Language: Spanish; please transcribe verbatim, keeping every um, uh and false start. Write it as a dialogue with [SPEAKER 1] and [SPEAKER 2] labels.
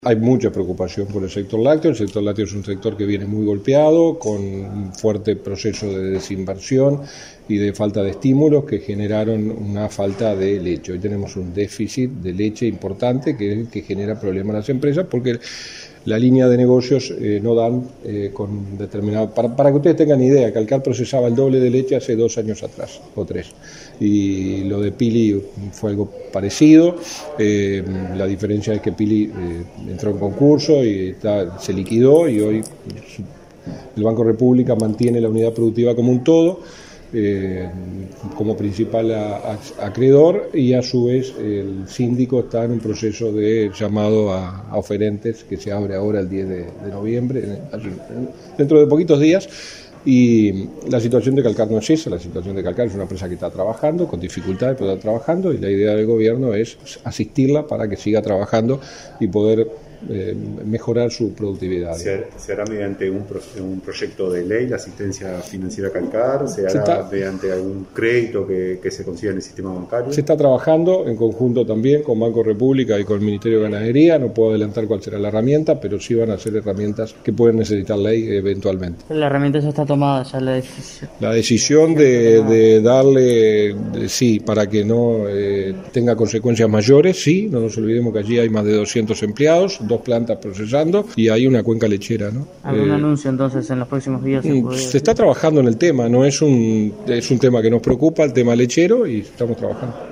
[SPEAKER 1] Hay mucha preocupación por el sector lácteo. El sector lácteo es un sector que viene muy golpeado, con un fuerte proceso de desinversión y de falta de estímulos que generaron una falta de leche. Hoy tenemos un déficit de leche importante que es el que genera problemas a las empresas porque la línea de negocios eh, no dan eh, con determinado... Para, para que ustedes tengan idea, Calcar procesaba el doble de leche hace dos años atrás, o tres. Y lo de Pili fue algo parecido. Eh, la diferencia es que Pili eh, entró en concurso y está, se liquidó y hoy el Banco República mantiene la unidad productiva como un todo, eh, como principal a, a, acreedor, y a su vez el síndico está en un proceso de llamado a, a oferentes que se abre ahora el diez de noviembre, dentro de poquitos días. Y la situación de Calcar no es esa. La situación de Calcar es una empresa que está trabajando con dificultades, pero está trabajando, y la idea del gobierno es asistirla para que siga trabajando y poder eh, mejorar su productividad.
[SPEAKER 2] ¿Se, ¿Se hará mediante un, pro, un proyecto de ley la asistencia financiera a Calcar? ¿Se hará
[SPEAKER 1] se está,
[SPEAKER 2] mediante algún crédito que, que se consiga en el sistema bancario?
[SPEAKER 1] Se está trabajando en conjunto también con Banco República y con el Ministerio de Ganadería. No puedo adelantar cuál será la herramienta, pero sí van a ser herramientas que pueden necesitar ley eventualmente.
[SPEAKER 3] La herramienta ya está tomada, ya la decisión.
[SPEAKER 1] La decisión de, de darle, de, sí, para que no eh, tenga consecuencias mayores, sí, no nos olvidemos que allí hay más de doscientos empleados, dos plantas procesando y hay una cuenca lechera, ¿no?
[SPEAKER 3] ¿Algún
[SPEAKER 1] Eh,
[SPEAKER 3] anuncio entonces en los próximos días? Se, puede...
[SPEAKER 1] se está trabajando en el tema, no es un, es un tema que nos preocupa, el tema lechero, y estamos trabajando.